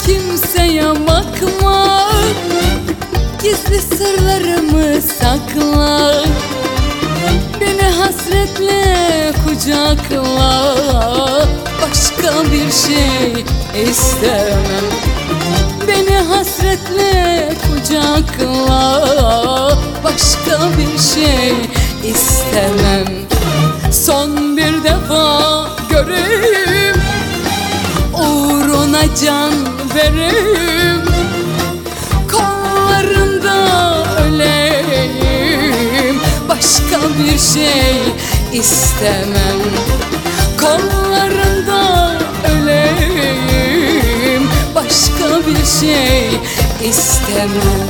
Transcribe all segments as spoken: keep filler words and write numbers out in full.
kimseye bakma, gizli sırlarımı sakla. Beni hasretle kucakla, başka bir şey istemem. Beni hasretle kucakla, başka bir şey istemem. Son bir defa göreyim, uğruna can vereyim, kollarında öleyim, başka bir şey istemem. Kollarında öleyim, başka bir şey istemem.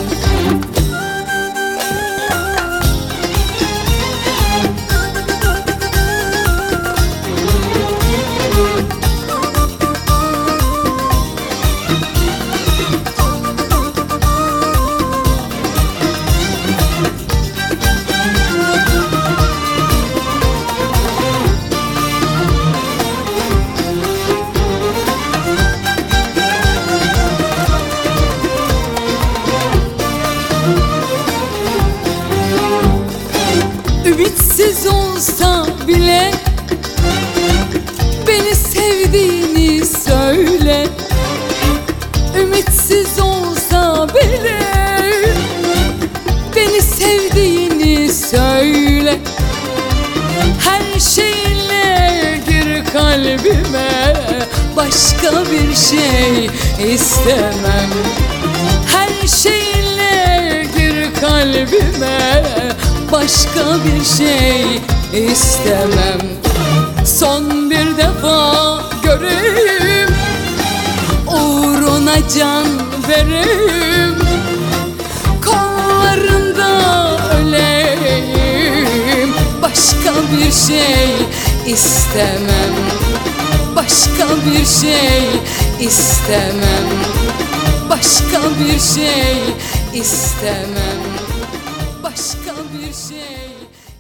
Ümitsiz olsa bile beni sevdiğini söyle. Ümitsiz olsa bile beni sevdiğini söyle. Her şeyinle gir kalbime, başka bir şey istemem. Her şeyinle gir kalbime, başka bir şey istemem. Son bir defa göreyim, uğruna can vereyim, kollarında öleyim, başka bir şey istemem. Başka bir şey istemem. Başka bir şey istemem. Başka bir şey